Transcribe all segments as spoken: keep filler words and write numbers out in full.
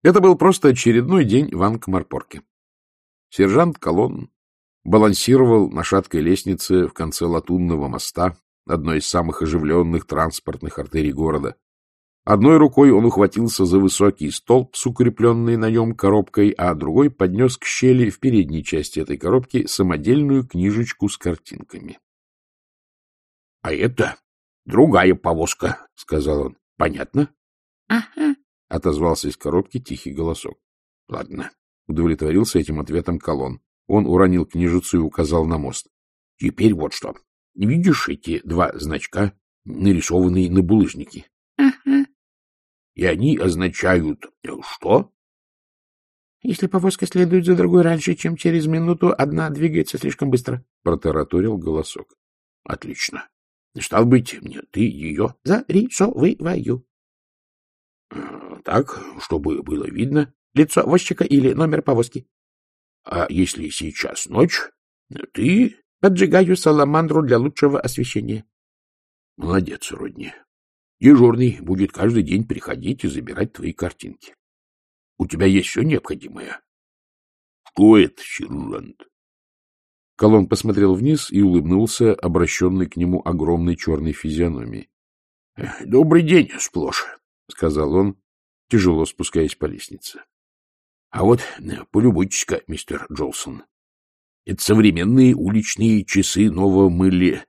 Это был просто очередной день в Анкмарпорке. Сержант Колон балансировал на шаткой лестнице в конце Латунного моста, одной из самых оживленных транспортных артерий города. Одной рукой он ухватился за высокий столб с укрепленной на нем коробкой, а другой поднес к щели в передней части этой коробки самодельную книжечку с картинками. — А это другая повозка, — сказал он. — Понятно? — Ага, — отозвался из коробки тихий голосок. — Ладно, — удовлетворился этим ответом Колон. Он уронил книжицу и указал на мост. — Теперь вот что. Видишь эти два значка, нарисованные на булыжнике? — Ага. — И они означают что? — Если повозка следует за другой раньше, чем через минуту, одна двигается слишком быстро, — протараторил голосок. — Отлично. Стал быть, ты ее зарисовываю. — Так, чтобы было видно. Лицо возчика или номер повозки. — А если сейчас ночь, ты... — Поджигаю саламандру для лучшего освещения. — Молодец, Родни. Дежурный будет каждый день приходить и забирать твои картинки. У тебя есть все необходимое? — Что это, сержант? Колон посмотрел вниз и улыбнулся, обращенный к нему огромной черной физиономией. — Добрый день, Сплош, — сказал он, тяжело спускаясь по лестнице. — А вот полюбуйтесь-ка, мистер Джолсон. Это современные уличные часы нового мыле...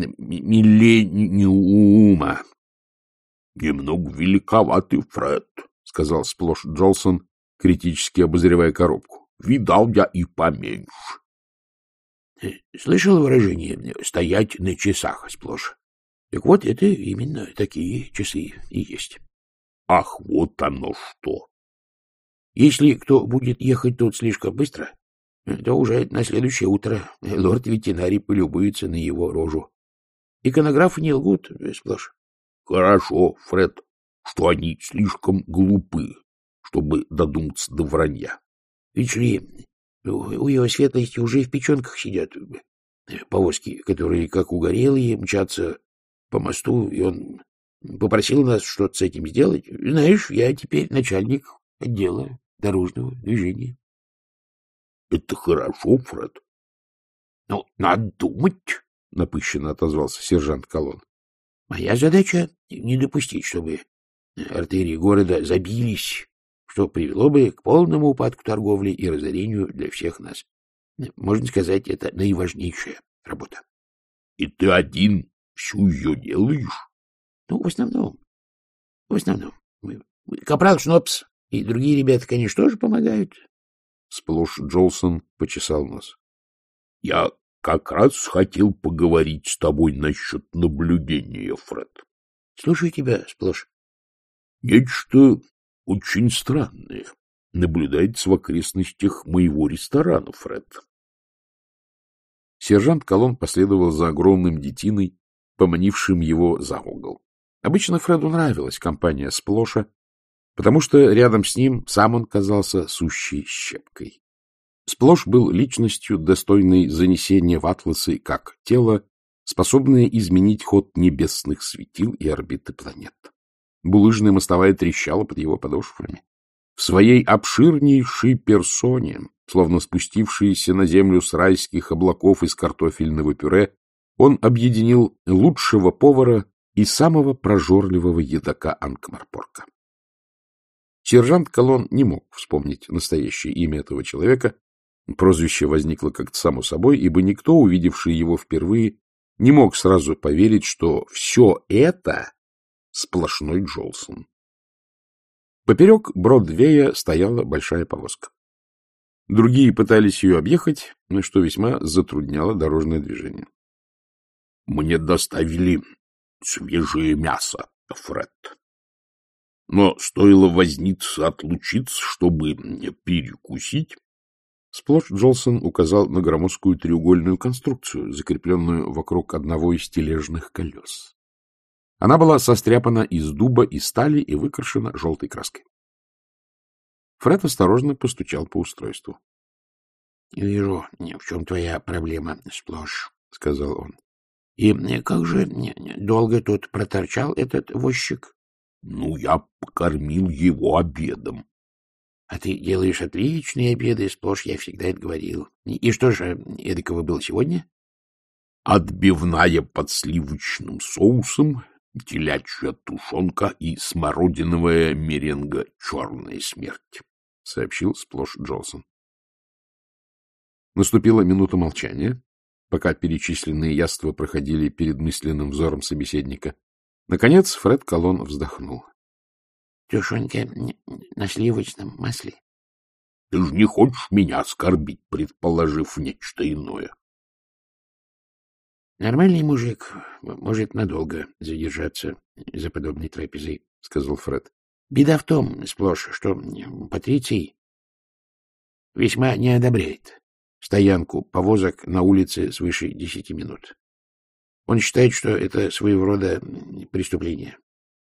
миллениума. — Немного великоватый, Фред, — сказал Сплош Джолсон, критически обозревая коробку. — Видал я и поменьше. — Слышал выражение «стоять на часах», Сплош? Так вот, это именно такие часы и есть. — Ах, вот оно что! Если кто будет ехать тут слишком быстро, то уже на следующее утро лорд-ветеринарий полюбуется на его рожу. Иконографы не лгут, Сплош. — Хорошо, Фред, что они слишком глупы, чтобы додуматься до вранья. — Ведь ли, у его светлости уже в печенках сидят повозки, которые, как угорелые, мчатся по мосту, и он попросил нас что-то с этим сделать. Знаешь, я теперь начальник отдела дорожного движения. — Это хорошо, Фред. — Ну, надо думать, — напыщенно отозвался сержант Колон. — Моя задача — не допустить, чтобы артерии города забились, что привело бы к полному упадку торговли и разорению для всех нас. Можно сказать, это наиважнейшая работа. — И ты один всю ее делаешь? — Ну, в основном. В основном. Капрал Шнопс и другие ребята, конечно, тоже помогают. Сплош Джолсон почесал нос. — Я как раз хотел поговорить с тобой насчет наблюдения, Фред. — Слушаю тебя, Сплош. — Нечто очень странное наблюдается в окрестностях моего ресторана, Фред. Сержант Колон последовал за огромным детиной, поманившим его за угол. Обычно Фреду нравилась компания Сплоша, потому что рядом с ним сам он казался сущей щепкой. Сплош был личностью, достойной занесения в атласы как тело, способное изменить ход небесных светил и орбиты планет. Булыжная мостовая трещала под его подошвами. В своей обширнейшей персоне, словно спустившийся на землю с райских облаков из картофельного пюре, он объединил лучшего повара и самого прожорливого едока Анкмарпорка. Сержант Колон не мог вспомнить настоящее имя этого человека. Прозвище возникло как-то само собой, ибо никто, увидевший его впервые, не мог сразу поверить, что все это сплошной Джолсон. Поперек Бродвея стояла большая повозка. Другие пытались ее объехать, но что весьма затрудняло дорожное движение. — Мне доставили свежее мясо, Фред. Но стоило возниться, отлучиться, чтобы перекусить. Сплош Джолсон указал на громоздкую треугольную конструкцию, закрепленную вокруг одного из тележных колес. Она была состряпана из дуба и стали и выкрашена желтой краской. Фред осторожно постучал по устройству. — Вижу, в чем твоя проблема, Сплош, — сказал он. — И как же долго тут проторчал этот возчик? — Ну, я покормил его обедом. А ты делаешь отличные обеды, сплошь я всегда это говорил. И что же эдакого было сегодня? Отбивная под сливочным соусом, телячья тушенка и смородиновая меренга «Черная смерть», — сообщил сплошь Джолсон. Наступила минута молчания, пока перечисленные яства проходили перед мысленным взором собеседника. Наконец Фред Коллон вздохнул. — Тушенка на сливочном масле. — Ты же не хочешь меня оскорбить, предположив нечто иное? — Нормальный мужик может надолго задержаться за подобной трапезой, — сказал Фред. — Беда в том, сплошь, что Патриций весьма не одобряет стоянку повозок на улице свыше десяти минут. Он считает, что это своего рода преступление.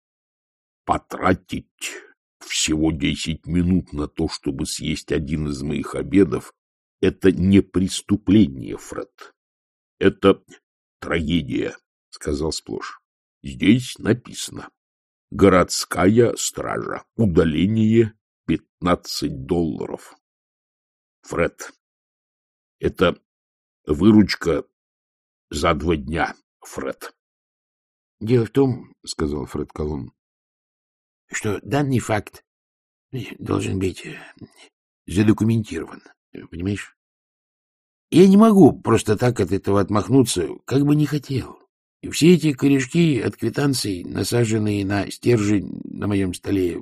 Потратить всего десять минут на то, чтобы съесть один из моих обедов, это не преступление, Фред. Это трагедия, — сказал сплошь. Здесь написано: городская стража, удаление пятнадцать долларов. Фред, это выручка за два дня, Фред. — Дело в том, — сказал Фред Коллон, — что данный факт должен быть задокументирован, понимаешь? Я не могу просто так от этого отмахнуться, как бы не хотел. И все эти корешки от квитанций, насаженные на стержень на моем столе...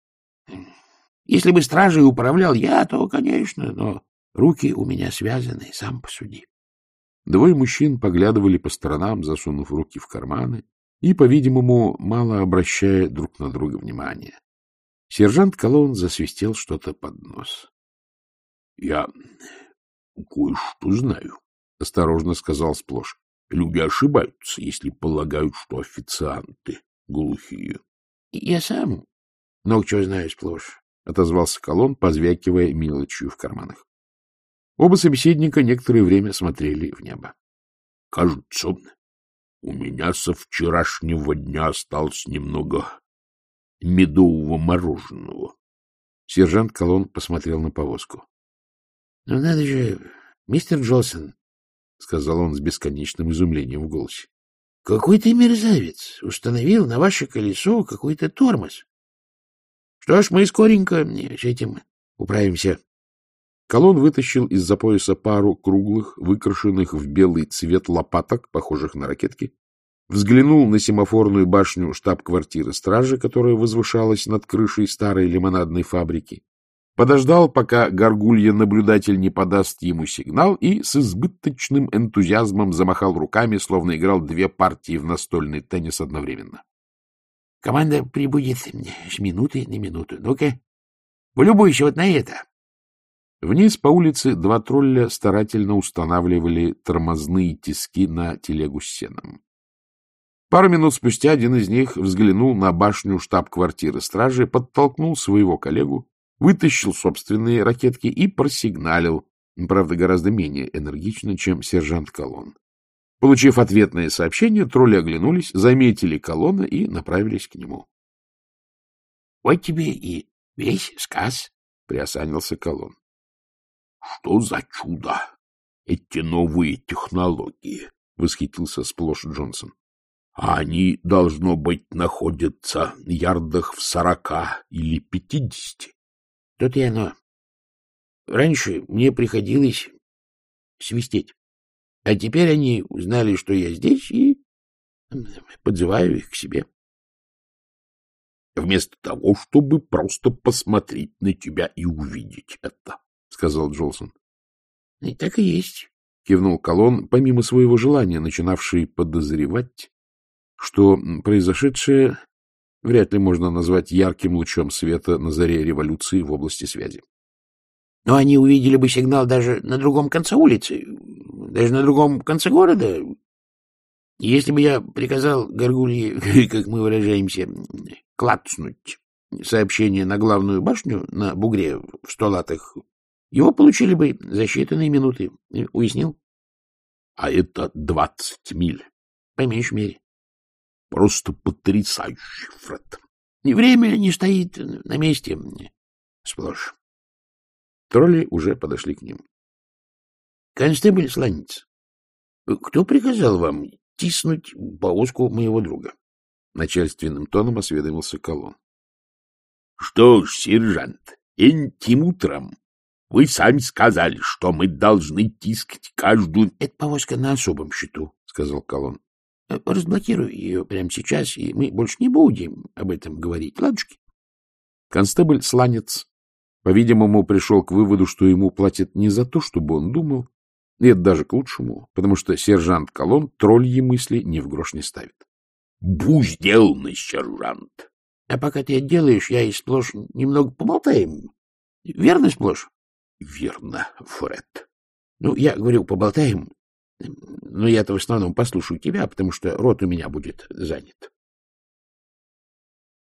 Если бы стражей управлял я, то, конечно, но руки у меня связаны, сам посуди. Двое мужчин поглядывали по сторонам, засунув руки в карманы и, по-видимому, мало обращая друг на друга внимания. Сержант Коллон засвистел что-то под нос. — Я кое-что знаю, — осторожно сказал сплошь. — Люди ошибаются, если полагают, что официанты глухие. — Я сам много чего знаю сплошь, — отозвался Коллон, позвякивая мелочью в карманах. Оба собеседника некоторое время смотрели в небо. — Кажется, у меня со вчерашнего дня осталось немного медового мороженого. Сержант Коллон посмотрел на повозку. — Ну, надо же, мистер Джолсон, — сказал он с бесконечным изумлением в голосе. — Какой-то мерзавец установил на ваше колесо какой-то тормоз. Что ж, мы скоренько с этим управимся. Коллон вытащил из-за пояса пару круглых, выкрашенных в белый цвет лопаток, похожих на ракетки, взглянул на семафорную башню штаб-квартиры стражи, которая возвышалась над крышей старой лимонадной фабрики, подождал, пока горгулья-наблюдатель не подаст ему сигнал, и с избыточным энтузиазмом замахал руками, словно играл две партии в настольный теннис одновременно. — Команда прибудет с минуты на минуту. Ну-ка, полюбуйся вот на это. Вниз по улице два тролля старательно устанавливали тормозные тиски на телегу с сеном. Пару минут спустя один из них взглянул на башню штаб-квартиры стражи, подтолкнул своего коллегу, вытащил собственные ракетки и просигналил, правда, гораздо менее энергично, чем сержант Коллон. Получив ответное сообщение, тролли оглянулись, заметили Коллона и направились к нему. — Вот тебе и весь сказ, — приосанился Коллон. — Что за чудо! Эти новые технологии! — восхитился сплошь Джонсон. — А они, должно быть, находятся ярдах в сорока или пятидесяти. — Тут и оно. Раньше мне приходилось свистеть, а теперь они узнали, что я здесь, и подзываю их к себе. — Вместо того, чтобы просто посмотреть на тебя и увидеть это, — сказал Джолсон. — И так и есть, — кивнул Коллон, помимо своего желания, начинавший подозревать, что произошедшее вряд ли можно назвать ярким лучом света на заре революции в области связи. — Но они увидели бы сигнал даже на другом конце улицы, даже на другом конце города. Если бы я приказал горгулье, как мы выражаемся, клацнуть сообщение на главную башню на бугре в сто латах, его получили бы за считанные минуты. Уяснил? — А это двадцать миль. — По меньшей мере. — Просто потрясающе, Фред. — И время не стоит на месте. Сплошь. Тролли уже подошли к ним. — Констебль Сланец, кто приказал вам тиснуть повозку моего друга? Начальственным тоном осведомился Колон. — Что ж, сержант, этим утром вы сами сказали, что мы должны тискать каждую... — Это повозка на особом счету, — сказал Колон. — Разблокирую ее прямо сейчас, и мы больше не будем об этом говорить. Ладушки? Констебль Сланец, по-видимому, пришел к выводу, что ему платят не за то, чтобы он думал, и это даже к лучшему, потому что сержант Колон тролльи мысли ни в грош не ставит. — Будь сделано, сержант. — А пока ты это делаешь, я и сплошь немного поболтаем. Верно, сплошь? — Верно, Фред. — Ну, я говорю, поболтаем, но я-то в основном послушаю тебя, потому что рот у меня будет занят.